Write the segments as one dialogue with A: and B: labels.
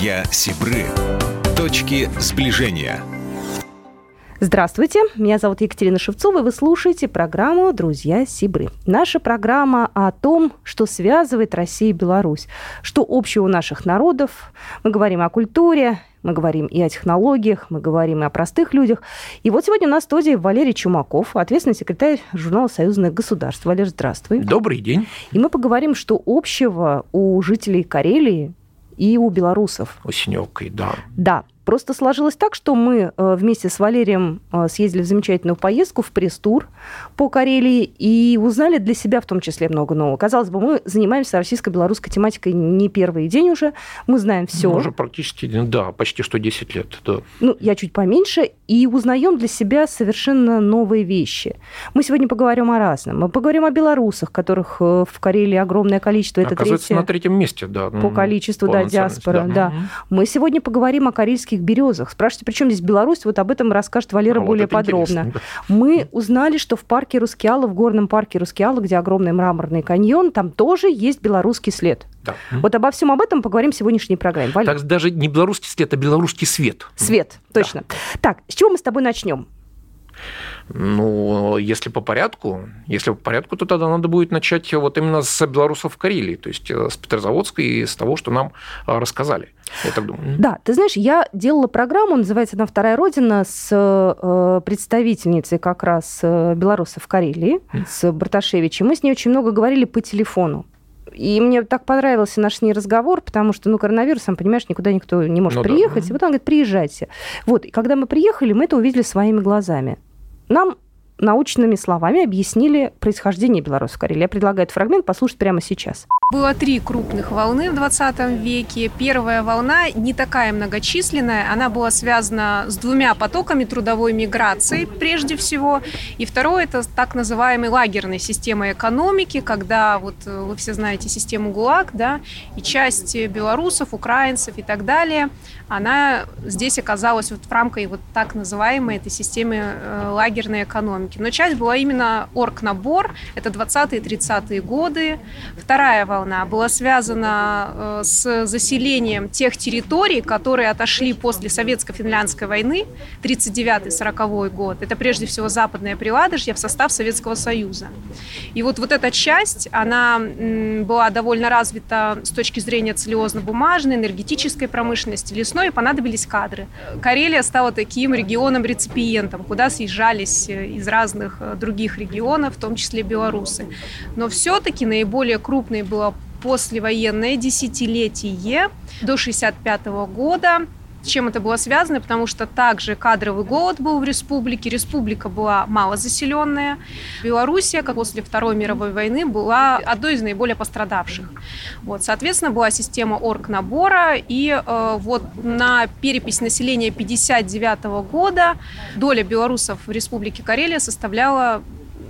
A: Друзья Сибры. Точки сближения.
B: Здравствуйте, меня зовут Екатерина Шевцова, и вы слушаете программу «Друзья Сибры». Наша программа о том, что связывает Россию и Беларусь, что общего у наших народов. Мы говорим о культуре, мы говорим и о технологиях, мы говорим и о простых людях. И вот сегодня у нас в студии Валерий Чумаков, ответственный секретарь журнала «Союзное государство». Валерий, здравствуй.
C: Добрый день.
B: И мы поговорим, что общего у жителей Карелии и у белорусов.
C: У Синёвкой, да.
B: Да. Просто сложилось так, что мы вместе с Валерием съездили в замечательную поездку в пресс-тур по Карелии и узнали для себя в том числе много нового. Казалось бы, мы занимаемся российско-белорусской тематикой не первый день уже, мы знаем все.
C: Уже практически, да, почти что 10 лет. Да.
B: Ну, я чуть поменьше, и узнаем для себя совершенно новые вещи. Мы сегодня поговорим о разном. Мы поговорим о белорусах, которых в Карелии огромное количество. Это
C: оказывается, на третьем месте, да.
B: По количеству, да, диаспора. Да. Мы сегодня поговорим о карельских березах. Спрашиваете, при чем здесь Беларусь? Вот об этом расскажет Валера более подробно. Мы узнали, что в парке Рускеала, в горном парке Рускеала, где огромный мраморный каньон, там тоже есть белорусский след. Да. Вот обо всем об этом поговорим в сегодняшней программе. Валер.
C: Так даже не белорусский след, а белорусский свет.
B: Свет, точно. Да. Так, с чего мы с тобой начнем?
C: Ну, если по порядку, то тогда надо будет начать вот именно с белорусов в Карелии, то есть с Петрозаводска и с того, что нам рассказали. Я так думаю.
B: Да, ты знаешь, я делала программу, называется она «Вторая Родина», с представительницей как раз белорусов в Карелии, с Барташевичем. Мы с ней очень много говорили по телефону. И мне так понравился наш с ней разговор, потому что, коронавирус, сам понимаешь, никуда никто не может приехать. Да. И вот она говорит, приезжайте. Вот, и когда мы приехали, мы это увидели своими глазами. Нам научными словами объяснили происхождение белорусов в Карелии. Я предлагаю этот фрагмент послушать прямо сейчас.
D: Было 3 крупных волны в 20 веке. Первая волна не такая многочисленная. Она была связана с 2 потоками трудовой миграции прежде всего. И второе – это так называемой лагерной системой экономики, когда, вот вы все знаете систему ГУЛАГ, да, и часть белорусов, украинцев и так далее, она здесь оказалась вот в рамках вот так называемой этой системы лагерной экономики. Но часть была именно оргнабор, это 20-е и 30-е годы. Вторая волна была связана с заселением тех территорий, которые отошли после Советско-финляндской войны, 39-40 год. Это прежде всего Западное Приладожье в состав Советского Союза. И вот эта часть, она была довольно развита с точки зрения целлюлозно-бумажной, энергетической промышленности, лесной, и понадобились кадры. Карелия стала таким регионом-реципиентом, куда съезжались из разных других регионов, в том числе белорусы. Но все-таки наиболее крупной было послевоенное десятилетие до 1965 года. С чем это было связано? Потому что также кадровый голод был в республике. Республика была малозаселенная. Белоруссия, как после Второй мировой войны, была одной из наиболее пострадавших. Вот, соответственно, была система оргнабора. И вот на перепись населения 1959 года доля белорусов в республике Карелия составляла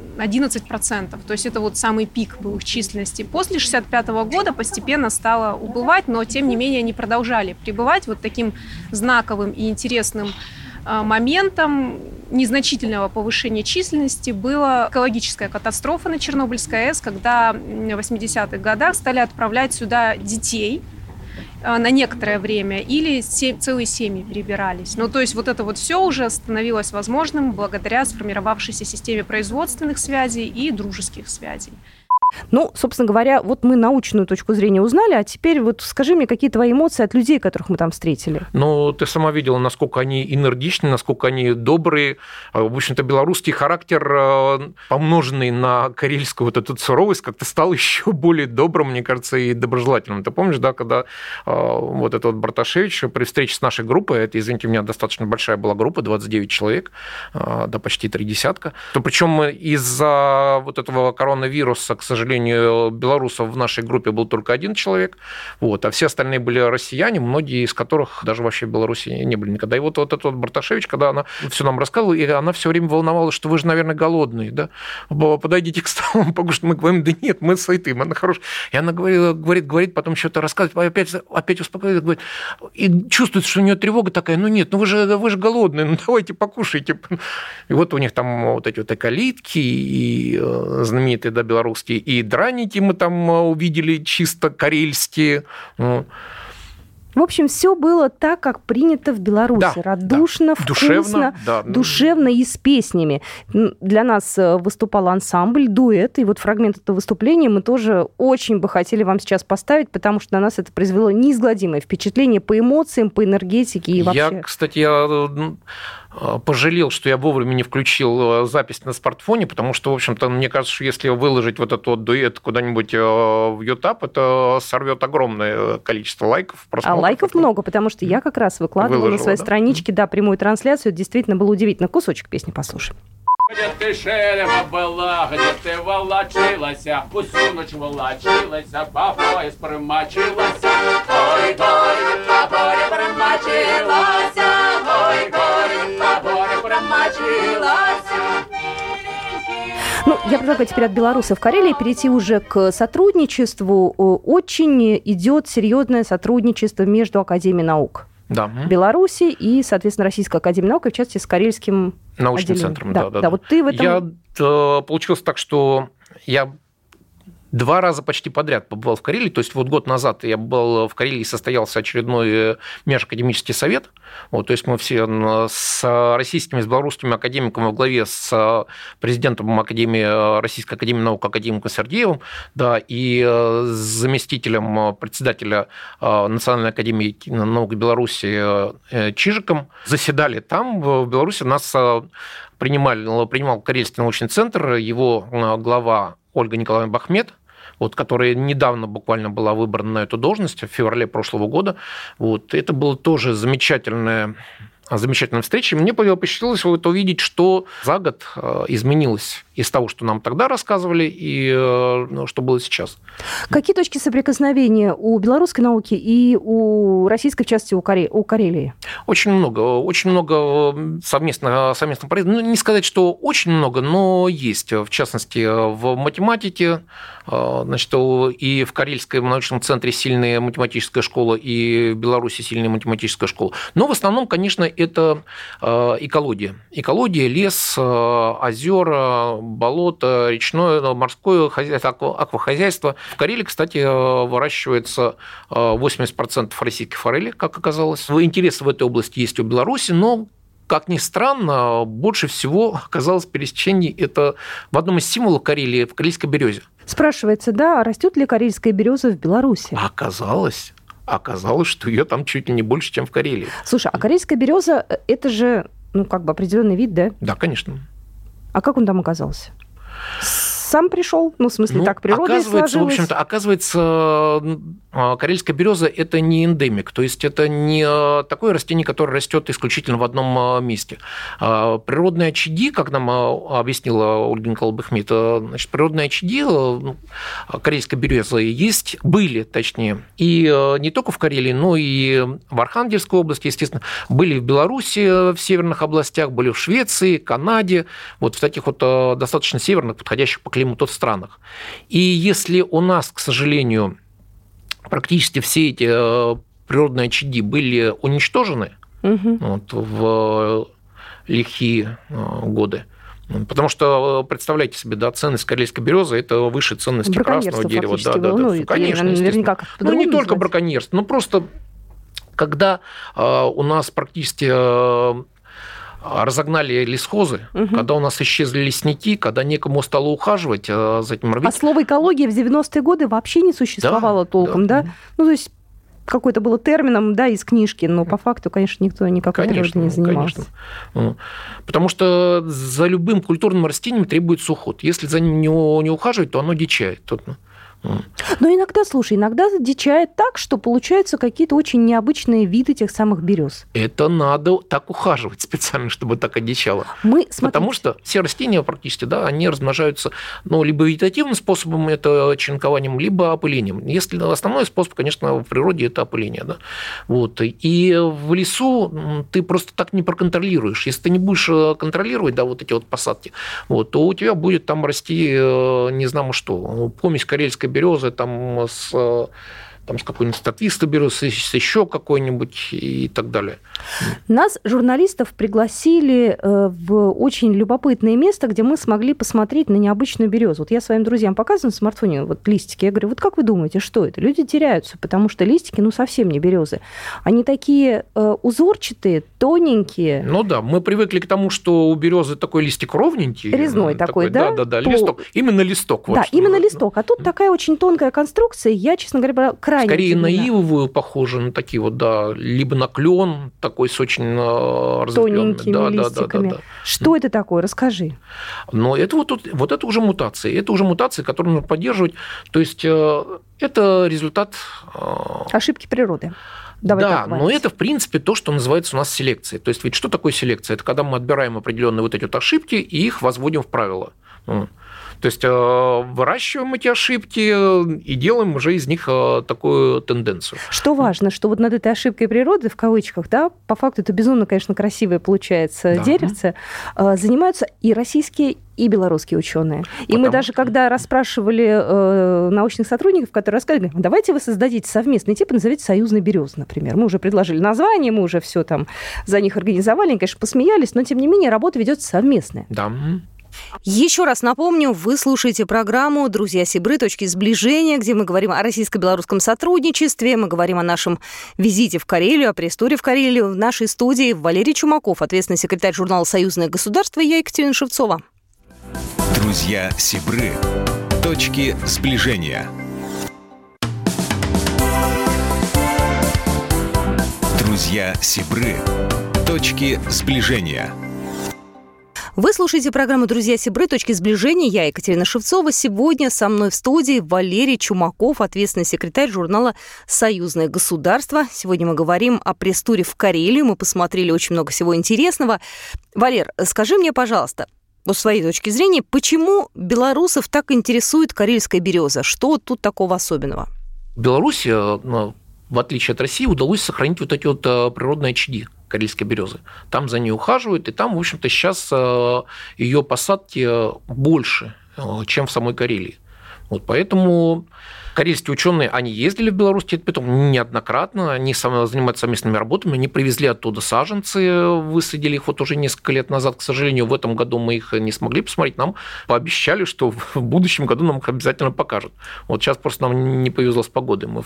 D: 11%. То есть это вот самый пик был их численности. После 1965 года постепенно стало убывать, но тем не менее они продолжали пребывать. Вот таким знаковым и интересным моментом незначительного повышения численности была экологическая катастрофа на Чернобыльской АЭС, когда в 80-х годах стали отправлять сюда детей на некоторое время, или целые семьи перебирались. Ну, то есть вот это вот все уже становилось возможным благодаря сформировавшейся системе производственных связей и дружеских связей.
B: Ну, собственно говоря, вот мы научную точку зрения узнали, а теперь вот скажи мне, какие твои эмоции от людей, которых мы там встретили?
C: Ну, ты сама видела, насколько они энергичны, насколько они добрые. В общем-то, белорусский характер, помноженный на карельскую вот эту суровость, как-то стал еще более добрым, мне кажется, и доброжелательным. Ты помнишь, да, когда вот этот вот Барташевич при встрече с нашей группой, это, извините, у меня достаточно большая была группа, 29 человек, да, почти 3 десятка, то причем из-за вот этого коронавируса, к сожалению, белорусов в нашей группе был только 1 человек, вот, а все остальные были россияне, многие из которых даже вообще в Беларуси не были никогда. И вот этот вот Барташевич, когда она все нам рассказывала, и она все время волновалась, что вы же, наверное, голодные, да? Подойдите к столу, покушать. Мы говорим, да нет, мы сыты, мы хорошие. И она говорит, потом что-то рассказывает, опять успокаивает, говорит, и чувствует, что у нее тревога такая, ну нет, вы же голодные, ну давайте покушайте. И вот у них там вот эти вот эколитки, и знаменитые, да, белорусские, и драники мы там увидели чисто карельские.
B: В общем, все было так, как принято в Беларуси.
C: Да,
B: радушно,
C: да.
B: вкусно, душевно и с песнями. Для нас выступал ансамбль, дуэт, и вот фрагмент этого выступления мы тоже очень бы хотели вам сейчас поставить, потому что на нас это произвело неизгладимое впечатление по эмоциям, по энергетике и вообще.
C: Я пожалел, что я вовремя не включил запись на смартфоне, потому что, в общем-то, мне кажется, что если выложить вот этот вот дуэт куда-нибудь в YouTube, это сорвет огромное количество лайков.
B: А лайков много, потому что я как раз выкладывала на своей страничке, прямую трансляцию. Это действительно было удивительно. Кусочек песни послушаем.
E: Где ты, шерева, была, где ты волочилася, усю ночь волочилася, по пояс промочилася. Ой, горе, по горе промочилася, ой, горе, по горе промочилася.
B: Ну, я предлагаю теперь от белорусов в Карелии перейти уже к сотрудничеству. Очень идет серьезное сотрудничество между Академией наук Беларуси и, соответственно, Российской академией наук, и в частности с Карельским
C: научным центром.
B: Да, вот ты в этом...
C: Получилось так, что я 2 раза почти подряд побывал в Карелии. То есть вот год назад я был в Карелии, состоялся очередной межакадемический совет. Вот, то есть мы все с российскими, с белорусскими академиками во главе с президентом Российской академии наук академиком Сергеевым, да, и с заместителем председателя Национальной академии наук Беларуси Чижиком заседали там. В Беларуси нас принимал Карельский научный центр, его глава Ольга Николаевна Бахмет, вот, которая недавно буквально была выбрана на эту должность, в феврале прошлого года. Вот, это было тоже замечательная встреча. Мне посчастливилось вот увидеть, что за год изменилось из того, что нам тогда рассказывали, и что было сейчас.
B: Какие точки соприкосновения у белорусской науки и у российской, в частности, у Карелии? Очень
C: много совместно проектов. Ну, не сказать, что очень много, но есть. В частности, в математике, значит, и в Карельском научном центре сильная математическая школа, и в Беларуси сильная математическая школа. Но в основном, конечно, это экология. Экология, лес, озера, болото, речное, морское хозяйство, аквахозяйство. В Карелии, кстати, выращивается 80% российской форели, как оказалось. Интерес в этой области есть у Беларуси, но, как ни странно, больше всего оказалось пересечений это в одном из символов Карелии, в карельской березе.
B: Спрашивается, да, растет ли карельская береза в Беларуси?
C: Оказалось, что ее там чуть ли не больше, чем в Карелии.
B: Слушай, а карельская береза – это же, определенный вид, да?
C: Да, конечно.
B: А как он там оказался? Сам пришел? В смысле, так природа сложилась?
C: Оказывается, карельская береза – это не эндемик, то есть это не такое растение, которое растет исключительно в одном месте. Природные очаги, как нам объяснила Ольга Николаевна Бахмет, значит, природные очаги карельской березы были, и не только в Карелии, но и в Архангельской области, естественно, были в Беларуси, в северных областях, были в Швеции, Канаде, вот в таких вот достаточно северных, подходящих по климату странах. И если у нас, к сожалению, практически все эти природные очаги были уничтожены в лихие годы, потому что, представляете себе, ценность карельской березы – это выше ценности красного дерева.
B: Конечно, наверняка.
C: Не только браконьерство, но просто когда у нас практически разогнали лесхозы, когда у нас исчезли лесники, когда некому стало ухаживать за этим рвением.
B: А слово «экология» в 90-е годы вообще не существовало толком, да? То есть какой-то было термином, из книжки, но по факту, конечно, никто никакой природой не занимался.
C: Конечно. Потому что за любым культурным растением требуется уход. Если за ним не ухаживать, то оно дичает.
B: Но иногда дичает так, что получаются какие-то очень необычные виды тех самых берез.
C: Это надо так ухаживать специально, чтобы так одичало. Потому что все растения практически, они размножаются, либо вегетативным способом, это черенкованием, либо опылением. Если основной способ, конечно, в природе это опыление. И в лесу ты просто так не проконтролируешь. Если ты не будешь контролировать, эти посадки, то у тебя будет там расти, не знаю что, помесь карельской березы там с там с какой-нибудь статвистой березы, с еще какой-нибудь и так далее.
B: Нас, журналистов, пригласили в очень любопытное место, где мы смогли посмотреть на необычную березу. Вот я своим друзьям показываю на смартфоне вот листики. Я говорю, вот как вы думаете, что это? Люди теряются, потому что листики, совсем не березы. Они такие узорчатые, тоненькие.
C: Ну да, мы привыкли к тому, что у березы такой листик ровненький.
B: Резной такой, да?
C: Да, листок. Именно листок.
B: Да, именно листок. А тут такая очень тонкая конструкция. Я, честно говоря, крайне
C: скорее
B: удивлена.
C: на ивовую похоже, на такие вот, да, либо на клен, такой с очень разветвленными.
B: Тоненькими листиками. Да. Что это такое? Расскажи.
C: Но это вот это уже мутации. Это уже мутации, которые нужно поддерживать. То есть это результат...
B: Ошибки природы.
C: Да, но это, в принципе, то, что называется у нас селекцией. То есть ведь что такое селекция? Это когда мы отбираем определенные вот эти вот ошибки и их возводим в правила. То есть выращиваем эти ошибки и делаем уже из них такую тенденцию.
B: Что важно, что вот над этой ошибкой природы, в кавычках, да, по факту это безумно, конечно, красивое получается деревце, занимаются и российские, и белорусские ученые. И мы даже, когда расспрашивали научных сотрудников, которые рассказывали, давайте вы создадите совместный тип и назовите «Союзная береза», например. Мы уже предложили название, мы уже все там за них организовали, они, конечно, посмеялись, но, тем не менее, работа ведется совместная.
C: Да.
B: Еще раз напомню, вы слушаете программу «Друзья Сибры. Точки сближения», где мы говорим о российско-белорусском сотрудничестве, мы говорим о нашем визите в Карелию, о пресс-туре в Карелию. В нашей студии Валерий Чумаков, ответственный секретарь журнала «Союзное государство», и я, Екатерина Шевцова.
A: «Друзья Сибры. Точки сближения». «Друзья Сибры. Точки сближения».
B: Вы слушаете программу «Друзья Сибры. Точки сближения». Я, Екатерина Шевцова. Сегодня со мной в студии Валерий Чумаков, ответственный секретарь журнала «Союзное государство». Сегодня мы говорим о пресс-туре в Карелию. Мы посмотрели очень много всего интересного. Валер, скажи мне, пожалуйста, вот с своей точки зрения, почему белорусов так интересует карельская береза? Что тут такого особенного?
C: Беларуси, в отличие от России, удалось сохранить вот эти вот природные очаги карельской березы. Там за ней ухаживают, и там, в общем-то, сейчас ее посадки больше, чем в самой Карелии. Вот поэтому карельские ученые, они ездили в Беларусь, потом неоднократно, они занимаются совместными работами, они привезли оттуда саженцы, высадили их вот уже несколько лет назад. К сожалению, в этом году мы их не смогли посмотреть, нам пообещали, что в будущем году нам их обязательно покажут. Вот сейчас просто нам не повезло с погодой, мы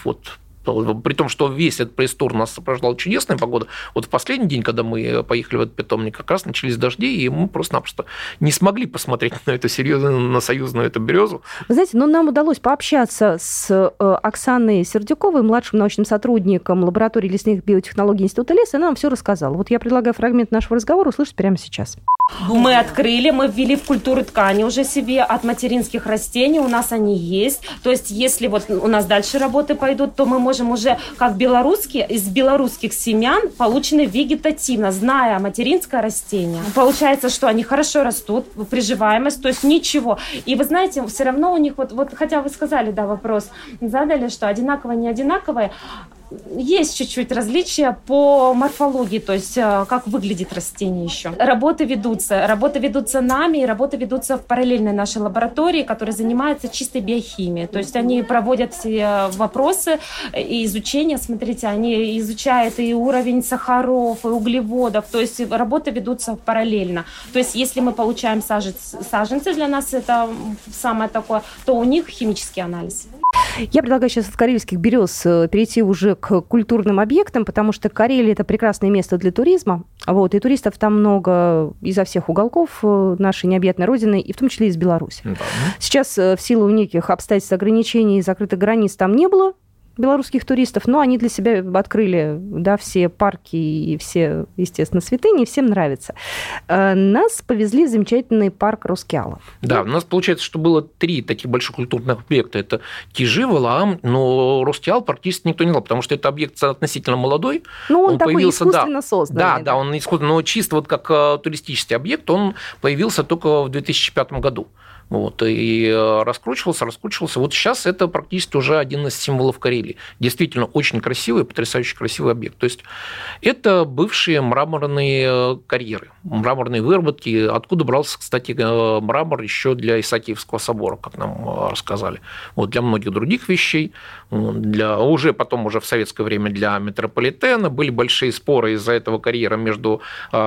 C: при том, что весь этот пресс-тур нас сопровождала чудесная погода. Вот в последний день, когда мы поехали в этот питомник, как раз начались дожди, и мы просто-напросто не смогли посмотреть на эту серьезную, на союзную эту березу.
B: Вы знаете, нам удалось пообщаться с Оксаной Сердюковой, младшим научным сотрудником лаборатории лесных биотехнологий Института леса, и она нам все рассказала. Вот я предлагаю фрагмент нашего разговора услышать прямо сейчас.
F: Мы ввели в культуру ткани уже себе от материнских растений, у нас они есть. То есть, если вот у нас дальше работы пойдут, то мы можем уже, как белорусские, из белорусских семян, полученные вегетативно, зная материнское растение. Получается, что они хорошо растут, приживаемость, то есть ничего. И вы знаете, все равно у них, вот хотя вы сказали, вопрос задали, что одинаковое, не одинаковое, есть чуть-чуть различия по морфологии, то есть как выглядит растение еще. Работы ведутся нами, и работы ведутся в параллельной нашей лаборатории, которая занимается чистой биохимией. То есть они проводят все вопросы и изучения, смотрите, они изучают и уровень сахаров, и углеводов, то есть работы ведутся параллельно. То есть если мы получаем саженцы, для нас это самое такое, то у них химический анализ.
B: Я предлагаю сейчас от карельских берез перейти уже к культурным объектам, потому что Карелия – это прекрасное место для туризма. И туристов там много изо всех уголков нашей необъятной родины, и в том числе из Беларуси. Да. Сейчас в силу неких обстоятельств, ограничений и закрытых границ там не было белорусских туристов, но они для себя открыли все парки и все, естественно, святыни, и всем нравится. Нас повезли в замечательный парк Роскеала.
C: Да, у нас получается, что было 3 таких больших культурных объекта. Это Кижи, Валаам, но Роскеал практически никто не знал, потому что это объект относительно молодой.
B: Он такой появился, искусственно созданный.
C: Да, он искусственно, но чисто как туристический объект он появился только в 2005 году. Вот, и раскручивался. Вот сейчас это практически уже один из символов Карелии. Действительно, очень красивый, потрясающе красивый объект. То есть это бывшие мраморные карьеры, мраморные выработки, откуда брался, кстати, мрамор еще для Исаакиевского собора, как нам рассказали. Вот, для многих других вещей, уже потом, уже в советское время для метрополитена. Были большие споры из-за этого карьера между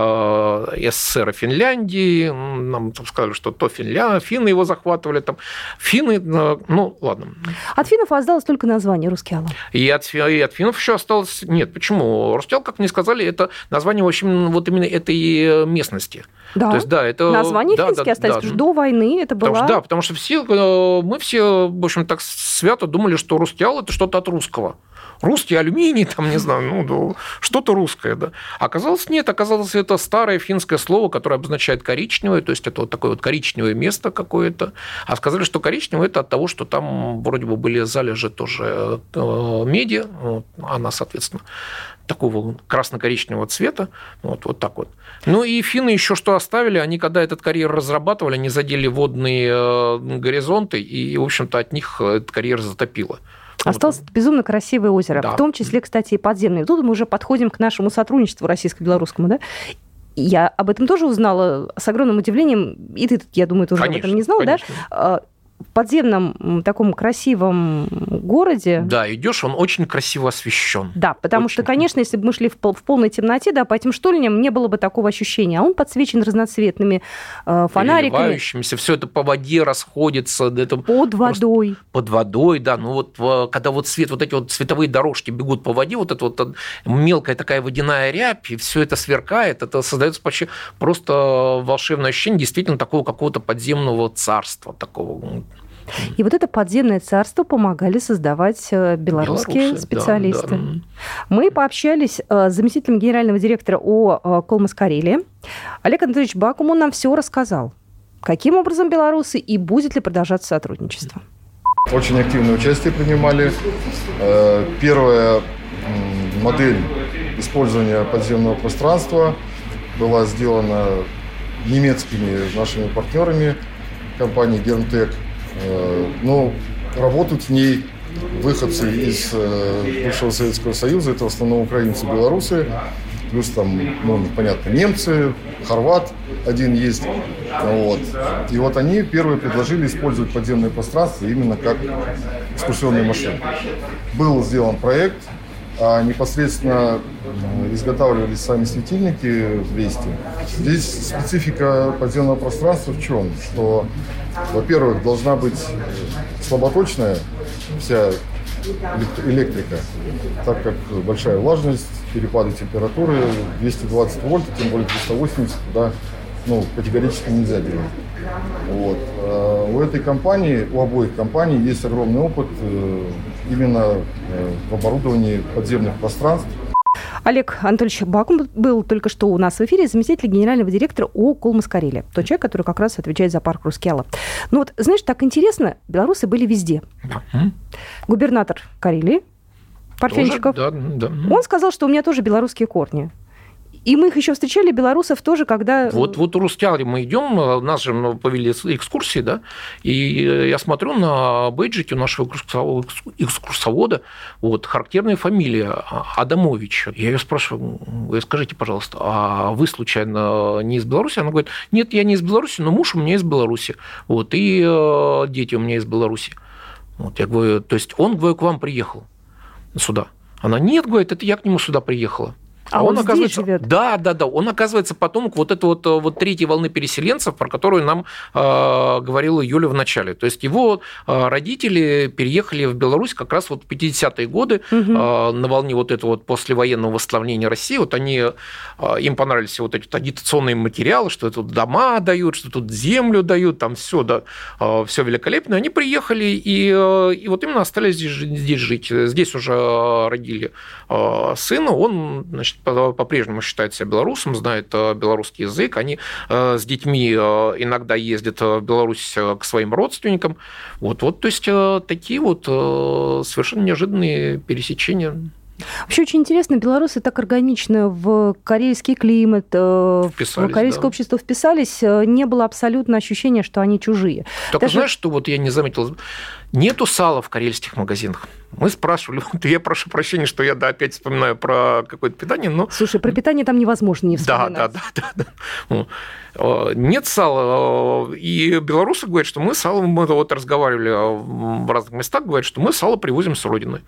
C: СССР и Финляндией. Нам сказали, что то финны его захватывали, там финны, ну, ладно.
B: От финнов осталось только название «Рускеала».
C: И от финнов еще осталось... Нет, почему? Рускеал, как мне сказали, это название, в общем, вот именно этой местности.
B: Да,
C: то есть, да, это...
B: название финские остались, потому что до войны это была...
C: Потому что мы все, в общем, так свято думали, что Рускеал – это что-то от русского. Русский алюминий, там, не знаю, что-то русское, да. Оказалось, нет, это старое финское слово, которое обозначает коричневое, то есть это вот такое вот коричневое место какое-то. А сказали, что коричневое – это от того, что там вроде бы были залежи тоже меди, она, соответственно, такого красно-коричневого цвета, вот так вот. Ну и финны еще что оставили, они когда этот карьер разрабатывали, они задели водные горизонты, и, в общем-то, от них этот карьер затопило.
B: Осталось безумно красивое озеро,
C: да.
B: В том числе, кстати, и подземное. Тут мы уже подходим к нашему сотрудничеству российско-белорусскому, да? Я об этом тоже узнала с огромным удивлением, и ты, я думаю, тоже об этом не знал, конечно. Да? В подземном таком красивом городе...
C: Да, идешь, он очень красиво освещен.
B: Да, потому
C: очень.
B: Что, конечно, если бы мы шли в полной темноте, да, по этим штольням не было бы такого ощущения. А он подсвечен разноцветными фонариками.
C: Переливающимися, все это по воде расходится. Это
B: под водой.
C: Под водой, да. Ну вот когда вот свет, вот эти вот цветовые дорожки бегут по воде, вот эта вот мелкая такая водяная рябь, и все это сверкает, это создается почти просто волшебное ощущение действительно такого какого-то подземного царства, такого.
B: И вот это подземное царство помогали создавать белорусские специалисты.
C: Да.
B: Мы пообщались с заместителем генерального директора ООО «Колмыс Карелия». Олег Анатольевич Бакум, он нам все рассказал. Каким образом белорусы и будет ли продолжаться сотрудничество?
G: Очень активное участие принимали. Первая модель использования подземного пространства была сделана немецкими нашими партнерами компании «Гермтек». Но работают в ней выходцы из бывшего Советского Союза, это в основном украинцы и белорусы, плюс там, понятно, немцы, хорват один есть. Вот. И вот они первые предложили использовать подземное пространство именно как экскурсионные машины. Был сделан проект, а непосредственно изготавливались сами светильники в Весте. Здесь специфика подземного пространства в чем? Что, во-первых, должна быть слаботочная вся электрика, так как большая влажность, перепады температуры, 220 вольт, тем более 380, туда категорически нельзя делать. Вот. У этой компании, у обоих компаний есть огромный опыт именно в оборудовании подземных пространств.
B: Олег Анатольевич Бакум был только что у нас в эфире, заместитель генерального директора ООО «Колмыс Карелия». Тот человек, который как раз отвечает за парк Рускеала. Ну вот, знаешь, так интересно, белорусы были везде. Губернатор Карелии, Парфенчиков,
C: да.
B: Он сказал, что у меня тоже белорусские корни. И мы их еще встречали, белорусов тоже, когда... Вот
C: в Рускеале мы идем, нас же повели экскурсии, да, и я смотрю на бейджике нашего экскурсовода, вот, характерная фамилия Адамович. Я ее спрашиваю, скажите, пожалуйста, а вы, случайно, не из Беларуси? Она говорит, нет, я не из Беларуси, но муж у меня из Беларуси, вот, и дети у меня из Беларуси. Вот, я говорю, то есть он, говорю, к вам приехал сюда? Она, нет, говорит, это я к нему сюда приехала.
B: А он оказывается, живет.
C: Да. Он оказывается потомок вот этой вот третьей волны переселенцев, про которую нам говорила Юля в начале. То есть его родители переехали в Беларусь как раз вот в 50-е годы на волне вот этого вот послевоенного восстановления России. Вот им понравились вот эти агитационные материалы, что тут дома дают, что тут землю дают, там все, да, все великолепно. Они приехали и вот именно остались здесь жить. Здесь уже родили сына, он, значит, по-прежнему считает себя белорусом, знает белорусский язык. Они с детьми иногда ездят в Беларусь к своим родственникам. Вот, то есть такие вот совершенно неожиданные пересечения.
B: Вообще очень интересно, белорусы так органично в карельский климат, в карельское общество вписались, не было абсолютно ощущения, что они чужие.
C: Только знаешь, что вот я не заметил? Нету сала в карельских магазинах. Мы спрашивали, я прошу прощения, что я опять вспоминаю про какое-то питание, но...
B: Слушай, про питание там невозможно не вспоминать.
C: Да. Нет сала, и белорусы говорят, что мы сало, мы вот разговаривали в разных местах, говорят, что мы сало привозим с родины.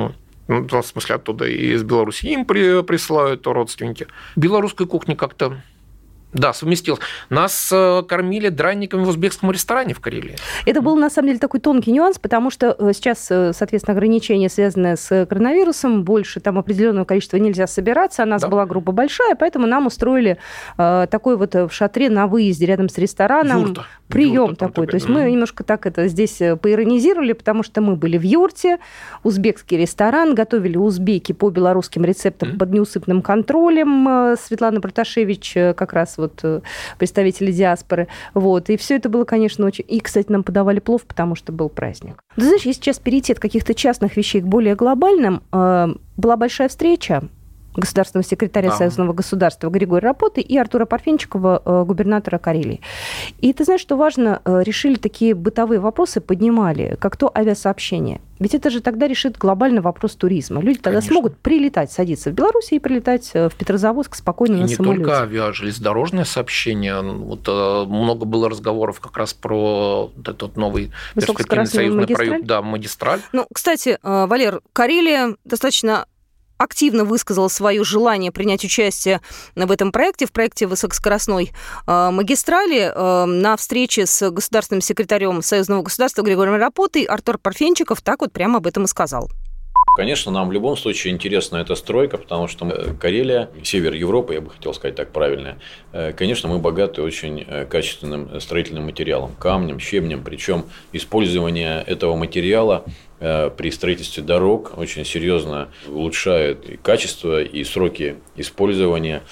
C: Ну, в смысле, оттуда и из Беларуси им присылают родственники. Белорусская кухня как-то... Да, совместилось. Нас кормили драниками в узбекском ресторане в Карелии.
B: Это был, на самом деле, такой тонкий нюанс, потому что сейчас, соответственно, ограничения, связанные с коронавирусом, больше там определенного количества нельзя собираться, а нас была группа большая, поэтому нам устроили такой вот в шатре на выезде рядом с рестораном прием такой. То есть мы немножко так это здесь поиронизировали, потому что мы были в юрте, узбекский ресторан, готовили узбеки по белорусским рецептам под неусыпным контролем. Светлана Проташевич как раз вот представители диаспоры. Вот. И все это было, конечно, очень... И, кстати, нам подавали плов, потому что был праздник. Ты знаешь, если сейчас перейти от каких-то частных вещей к более глобальным, была большая встреча государственного секретаря Союзного государства Григория Рапоты и Артура Парфенчикова, губернатора Карелии. И ты знаешь, что важно, решили такие бытовые вопросы, поднимали, как то авиасообщение. Ведь это же тогда решит глобальный вопрос туризма. Люди тогда смогут прилетать, садиться в Беларуси и прилетать в Петрозаводск спокойно на самолете.
C: Не только авиа-железнодорожное сообщение. Вот, много было разговоров как раз про этот новый перспективный союзный проект. Да, магистраль.
B: Ну, кстати, Валер, Карелия достаточно активно высказала свое желание принять участие в этом проекте, в проекте высокоскоростной магистрали. На встрече с государственным секретарем Союзного государства Григорием Рапотой Артур Парфенчиков так вот прямо об этом и сказал.
H: Конечно, нам в любом случае интересна эта стройка, потому что Карелия, север Европы, я бы хотел сказать так правильно, конечно, мы богаты очень качественным строительным материалом, камнем, щебнем, причем использование этого материала при строительстве дорог очень серьезно улучшает и качество, и сроки использования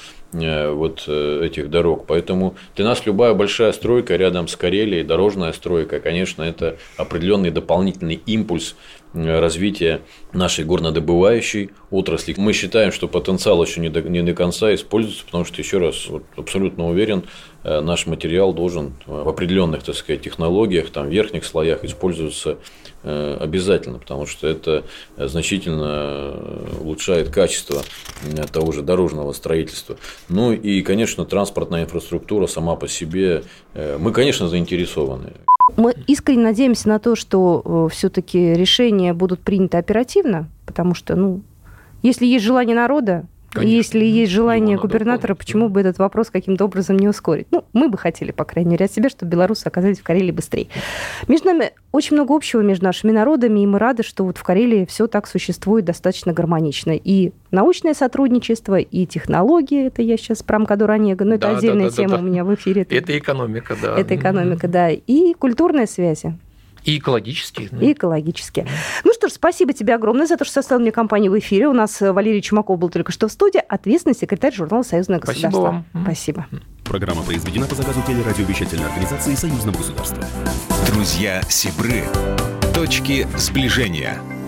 H: вот этих дорог. Поэтому для нас любая большая стройка рядом с Карелией, дорожная стройка, конечно, это определенный дополнительный импульс развития нашей горнодобывающей отрасли. Мы считаем, что потенциал еще не до конца используется, потому что, еще раз, вот, абсолютно уверен, наш материал должен в определенных, так сказать, технологиях, там, в верхних слоях использоваться обязательно, потому что это значительно улучшает качество того же дорожного строительства. Ну и, конечно, транспортная инфраструктура сама по себе, мы, конечно, заинтересованы.
B: Мы искренне надеемся на то, что все-таки решения будут приняты оперативно, потому что, если есть желание народа, конечно, если есть желание губернатора, почему бы этот вопрос каким-то образом не ускорить? Мы бы хотели, по крайней мере, от себя, чтобы белорусы оказались в Карелии быстрее. Между нами очень много общего между нашими народами, и мы рады, что вот в Карелии все так существует достаточно гармонично. И научное сотрудничество, и технологии, это я сейчас про Амкадор Онега, но это отдельная тема у меня в эфире.
C: Это экономика, да.
B: Это экономика, да. И культурные связи.
C: И экологические.
B: И экологические. Ну что ж, спасибо тебе огромное за то, что составил мне компанию в эфире. У нас Валерий Чумаков был только что в студии, ответственный секретарь журнала «Союзное государство».
C: Спасибо вам.
B: Спасибо.
I: Программа произведена по заказу телерадиовещательной организации Союзного государства.
A: Друзья Сибры. Точки сближения.